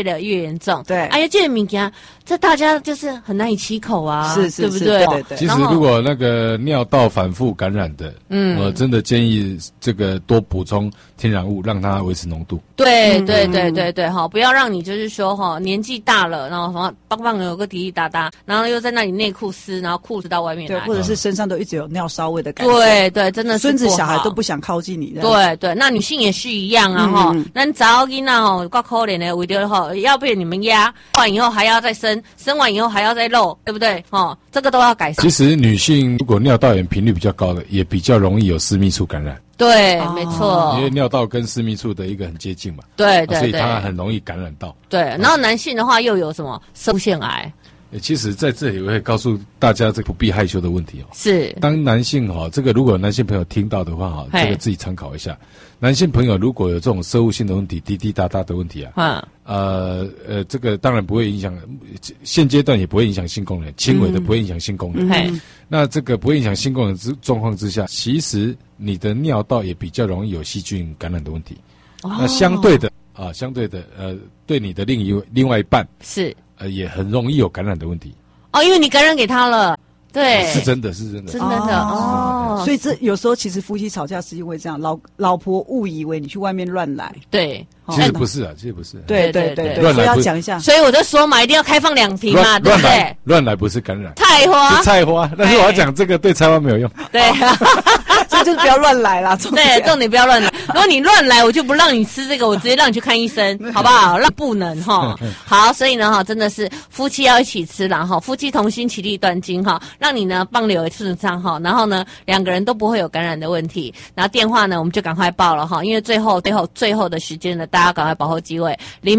的越严重。 对， 哎呀，这个物件，这大家就是很难以启口啊， 是对不对？ 对。 其实如果那个尿道反复感染的，我真的建议这个多补充天然物，让它维持浓度。 对，哈，不要让你就是说哈，年纪大了，然后什么棒棒有个滴滴答答，然后又在那里内裤湿，然后裤子到外面来， 对，或者是身上都一直有尿骚味的感觉。 对，真的是孙子小孩都不想靠近你。 对，那女性也是一样啊哈。那早囡仔吼，够可怜的，为了哈要被你们压完以后还要再生完以后还要再漏，对不对？哈，这个都要改善。 其实女性如果尿道炎频率比较高的，也比较容易有私密处感染。 对，没错， 因为尿道跟私密处的一个很接近嘛。 对， 所以它很容易感染到。 对，然后男性的话又有什么乳腺癌？ 其实在这里我会告诉大家这个不必害羞的问题哦。 是， 当男性这个如果有男性朋友听到的话这个自己参考一下。男性朋友如果有这种摄护性的问题，滴滴答答的问题这个当然不会影响，现阶段也不会影响性功能，轻微的不会影响性功能。那这个不会影响性功能状况之下，其实你的尿道也比较容易有细菌感染的问题。那相对的对你的另外一半是也很容易有感染的问题。 因为你感染给他了。对， 是真的哦。 所以这有时候其实夫妻吵架是因为这样，老婆误以为你去外面乱来。 对， 其实不是啊， 对， 乱来要讲一下。 所以我就说嘛，一定要开放2瓶嘛，对不对？ 乱来不是感染， 菜花， 但是我要讲这个对菜花没有用。 对， 所以就是不要乱来啦。 对，重点不要乱来。如果你乱来，我就不让你吃这个，我直接让你去看医生，好不好？让不能哈。好，所以呢真的是夫妻要一起吃啦哈，夫妻同心，其利断金哈，让你呢棒流顺畅哈，然后呢2个人都不会有感染的问题。然后电话呢我们就赶快报了哈，因为最后的时间呢，大家赶快把握机会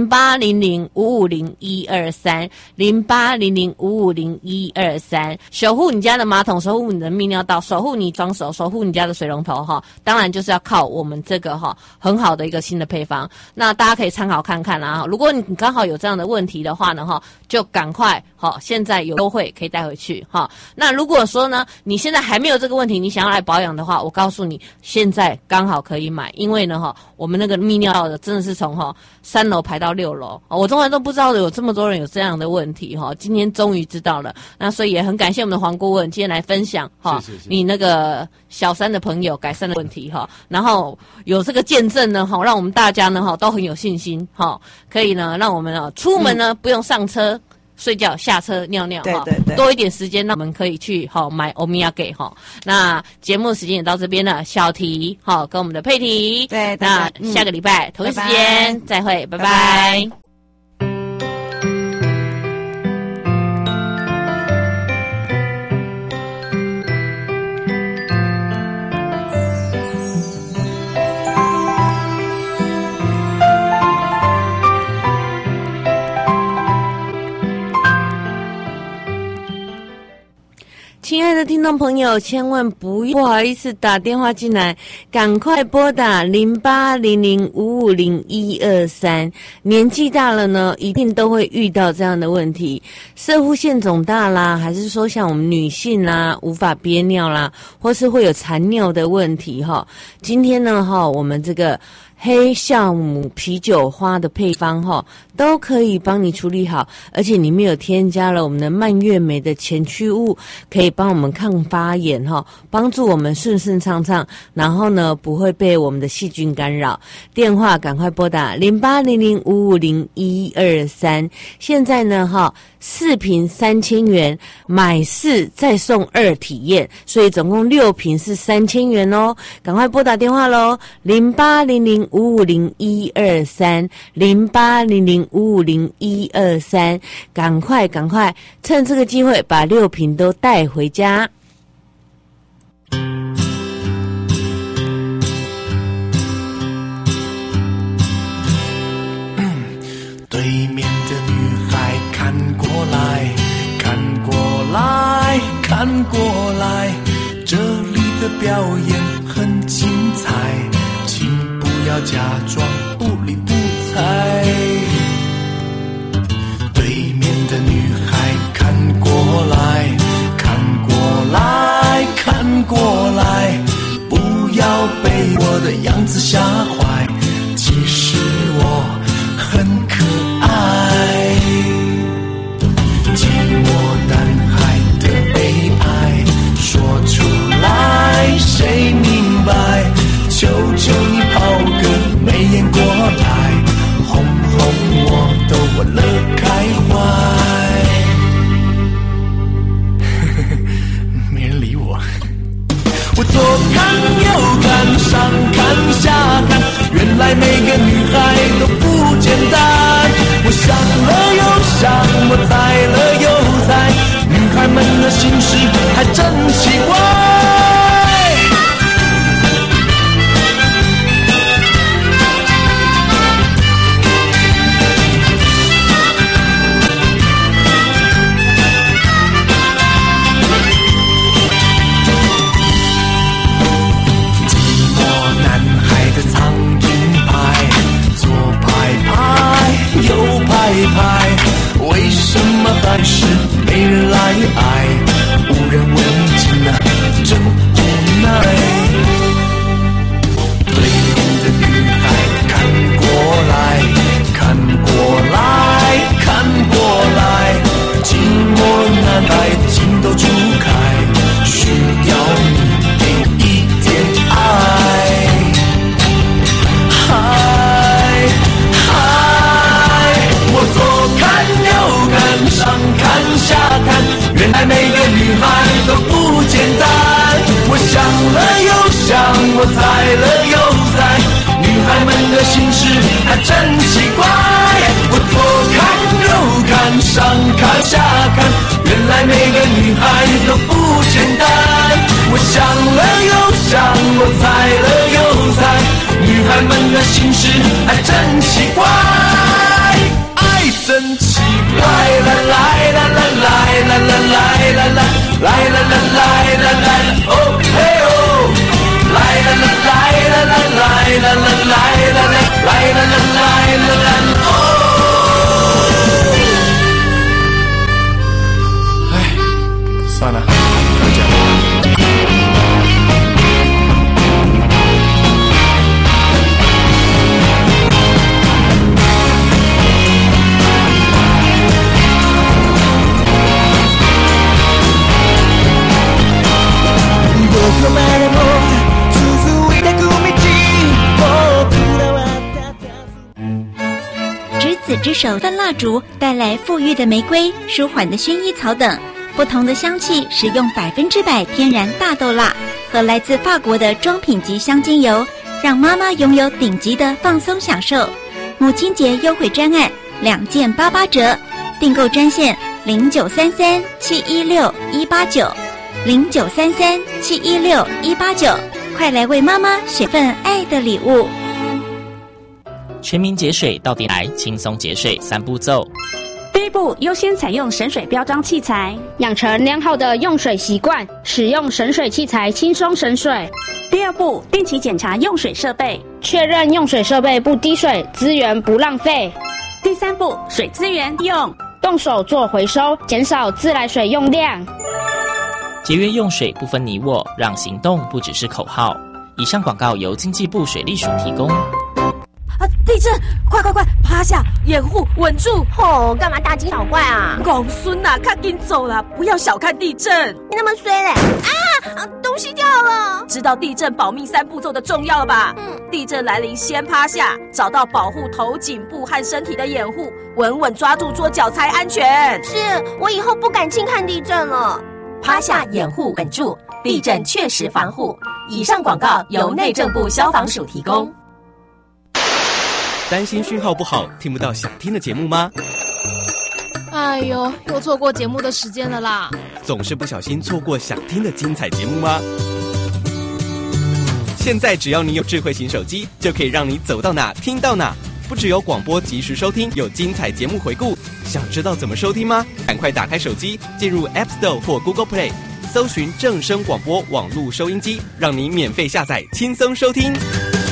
，0800550123 0800550123，守护你家的马桶，守护你的泌尿道，守护你双手，守护你家的水龙头哈。当然就是要靠我们这个很好的一个新的配方，那大家可以参考看看啦。如果你刚好有这样的问题的话呢就赶快现在有优惠可以带回去那如果说呢你现在还没有这个问题，你想要来保养的话，我告诉你现在刚好可以买，因为呢我们那个泌尿道的真的是从3楼排到6楼，我从来都不知道有这么多人有这样的问题今天终于知道了。那所以也很感谢我们的黄顾问今天来分享你那个小三的朋友改善的问题然后有这个见证呢让我们大家呢都很有信心可以呢让我们出门呢不用上车睡觉，下车尿尿对， 多一点时间，让我们可以去买欧米亚给那节目时间也到这边了，小题跟我们的佩婷， 对， 那下个礼拜同一时间再会，拜拜。亲爱的听众朋友，千万不好意思打电话进来，赶快拨打0800550123。年纪大了呢，一定都会遇到这样的问题，攝護腺肿大啦，还是说像我们女性啦，无法憋尿啦，或是会有残尿的问题今天呢我们这个黑酵母啤酒花的配方都可以帮你处理好，而且里面有添加了我们的蔓越莓的前驱物，可以帮我们抗发炎帮助我们顺畅，然后呢不会被我们的细菌干扰。电话赶快拨打0800550123。现在呢4瓶3000元，买4再送2体验，所以总共6瓶是3000元哦。赶快拨打电话咯0800550123 0800550123，赶快趁这个机会把6瓶都带回家。 对面的女孩看过来，这里的表演很精彩，请不要假装不理不睬。对面的女孩看过来，不要被我的样子吓坏，其实我很可爱。 下看，原来每个女孩都不简单。我想了又想，我猜了又猜，女孩们的心事还真奇怪。为什么还是没人来爱？无人问津啊，真无奈。对面的女孩看过来，看过来，看过来，寂寞难耐，情窦初开，需要你给一点爱。上看下看，原来每个女孩都不简单。我想了又想，我猜了又猜，女孩们的心事还真奇怪。我左看右看，上看下看，原来每个女孩都不简单。我想了又想，我猜了又猜，女孩们的心事还真奇怪。爱真奇怪，啦啦啦啦啦啦啦啦啦啦啦啦啦，哦嘿哦，来啦啦来啦啦来啦啦来啦啦来啦啦来啦啦哦。哎，算了，不讲了。 执子之手的蜡烛带来馥郁的玫瑰、舒缓的薰衣草等不同的香气，使用100%天然大豆蜡和来自法国的装品级香精油，让妈妈拥有顶级的放松享受。母亲节优惠专案2件88折，订购专线0933716189 0933716189，快来为妈妈选份爱的礼物。 全民节水到底来，轻松节水3步骤。 第一步，优先采用省水标章器材， 养成良好的用水习惯，使用省水器材轻松省水。 第二步，定期检查用水设备， 确认用水设备不滴水，资源不浪费。 第三步，水资源用， 动手做回收，减少自来水用量。 节约用水不分你我，让行动不只是口号。以上广告由经济部水利署提供。 地震！快快快，趴下，掩护，稳住！ 哦，干嘛大惊小怪啊？ 公孙呐，赶紧走啦，不要小看地震。 你那么衰嘞！啊，东西掉了！ 知道地震保命3步骤的重要了吧？地震来临，先趴下，找到保护头、颈部和身体的掩护，稳稳抓住桌脚才安全。 是，我以后不敢轻看地震了。 趴下，掩护，稳住，地震确实防护。以上广告由内政部消防署提供。 担心讯号不好，听不到想听的节目吗？ 哎呦，又错过节目的时间了啦！ 总是不小心错过想听的精彩节目吗？现在只要你有智慧型手机，就可以让你走到哪听到哪。不只有广播及时收听，有精彩节目回顾。想知道怎么收听吗？赶快打开手机，进入 App Store 或 Google Play， 搜寻正声广播网络收音机，让你免费下载，轻松收听。